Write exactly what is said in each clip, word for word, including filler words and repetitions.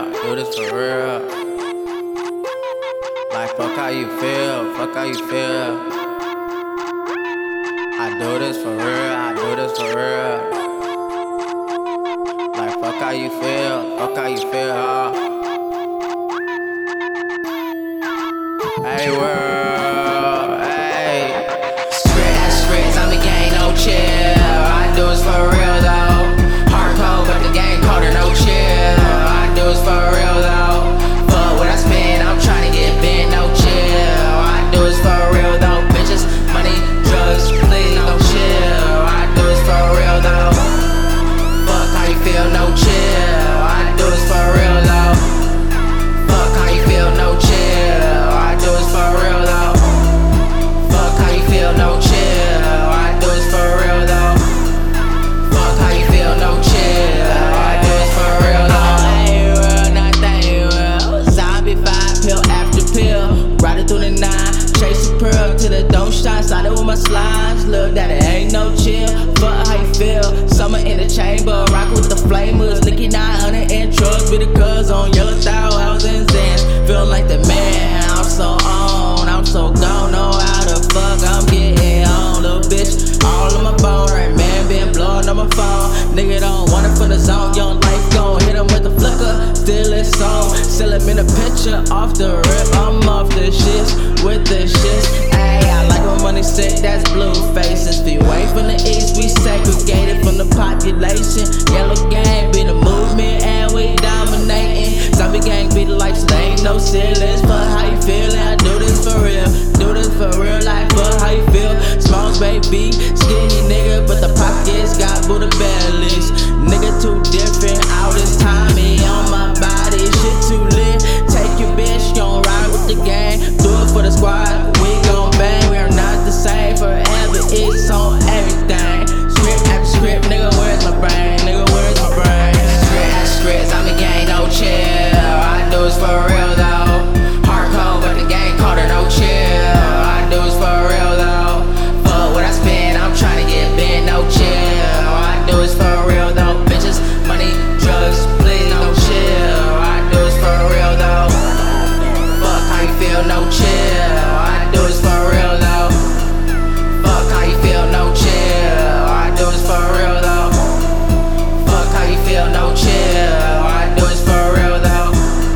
I do this for real. Like, fuck how you feel, fuck how you feel. I do this for real, I do this for real. Like, fuck how you feel, fuck how you feel, huh? Hey, world, hey. Script after script, I'm the gang, no chill. I do this for real, though. Hard cold, but the game called her no chill. I do this for real, though. Fuck what I spend, I'm tryna get bent, no chill. I do this for real, though. Bitches, money, drugs, please, no chill. I do this for real, though. Fuck how you feel, no chill. I do this for real, though. Fuck how you feel, no chill. I do this for real, though. Fuck how you feel, no chill. I do this for real, though. Fuck how you feel, no chill. I do this for real, though. Ain't real, not that ain't real. Zombie vibe, pill after pill. Riding through the nine, chase a pearl till the don't shine. Started with my slides, look that it ain't no chill. Fuck how you feel, summer in the chamber. Rock with the flamers, licking nine hundred and trucks. Be the cuz on yellow thou, house and Zans. Feel like the man, I'm so on, I'm so gone. Know how the fuck I'm getting on, little bitch. All on my bone, right man, been blowing on my phone. Nigga don't want it for the zone, young life gon' hit him with the flicker. Still it's on, still him in a picture off the rip. I'm off the shits, with the shits. Ayy, I like when money sick, that's blue faces. Be away from the east, we segregated from the population. Yellow gang be the movement and we dominating. Zombie gang be the life, so there ain't no ceilings. Fuck how you feelin', I do this for real. Do this for real life, fuck how you feel. Smalls baby, skinny nigga, but the pockets got Buddha bellies. Nigga too different, all this time he on my body. Shit too lit, take your bitch, gon' ride with the gang. Do it for the squad, we gon' bang. We are not the same forever, it's on everything. Script after script, nigga, where's my brain? Nigga, where's my brain? Script after script, I'm the gang, no chill. I do this for real though. Hard cold, but the gang called her no chill. I do this for real though. Fuck what I spend, I'm tryna get bent, no chill. I do this for real though. Bitches, money, drugs, please, no chill. I do this for real though. Fuck how you feel, no chill. I do this for real though. Fuck how you feel, no chill. I do this for real though. Fuck how you feel, no chill. I do this for real though.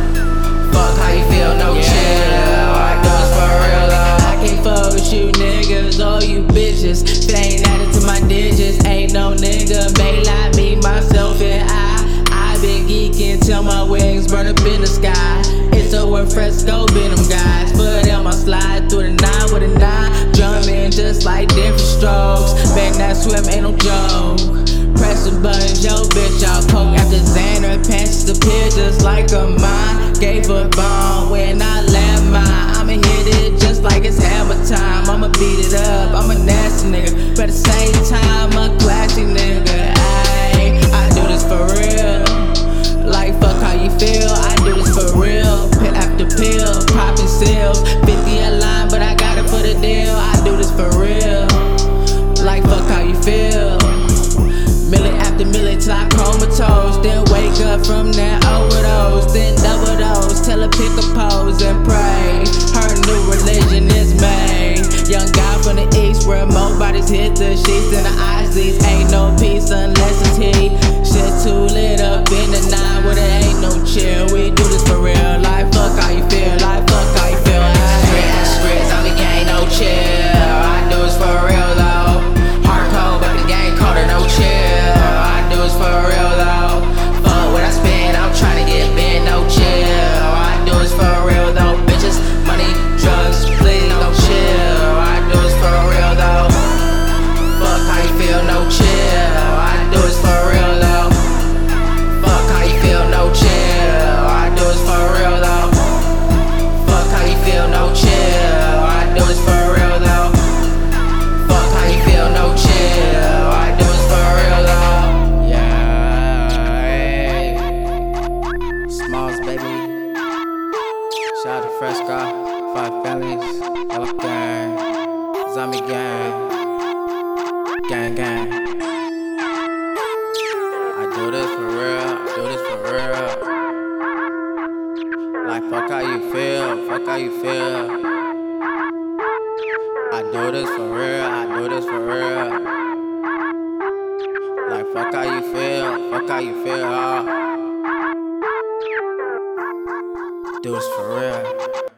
Fuck how you feel, no chill. I do this for real though. I can't fuck with you niggas or you bitches. If it ain't added to my digits, ain't no nigga made like me, myself and I. I been geeking till my wings burn up in the sky. It's a word fresco, been them guys. Foot on my slide through the nine with a nine. Drumming just like different strokes. Man, that swim ain't no joke. Pressing buttons, yo bitch, I'll poke after Xander. Pants disappear just like a mine. Gave a bomb when I land mine. I'ma hit it just like it's hammer time. I'ma beat it up, I'm a nasty nigga, but at the same time, a classy nigga. Ayy, I do this for real. Like fuck how you feel, I do this for real. Pill after pill, popping seals. fifty a line, but I got it for the deal. I do this for real. Like fuck how you feel. Million after million till I comatose. Then wake up from that overdose. Then double dose till I pick a pose and pray. Her new religion is made. Young guy from the east where more bodies hit the sheets than the eyes. These ain't no peace unless it's heat. Shit too lit up in the nine where there ain't no chill. We do this for real. Like fuck how you feel. Like fuck how you feel. Script after script, I'm the gang, no chill. I do this for real though. Hard cold, but the gang called her no chill. I do this for real though. Fuck what I spend, I'm tryna get bent, no chill. I do this for real though. Bitches, money, drugs, please, no chill. I do this for real though. Fuck how you feel, no chill. I do this for real though. Fuck how you feel, no chill. I do this for real though. Fuck how you feel, no chill. I do this for real though. Fuck how you feel, no chill. I do this for real though. Yeah, hey. Smalls baby. Shout out to Fresco, Five Families, Yellow Gang, Zombie Gang, Gang Gang. I do this for real, I do this for real. Like fuck how you feel, fuck how you feel. I do this for real, I do this for real. Like fuck how you feel, fuck how you feel, huh? Do this for real.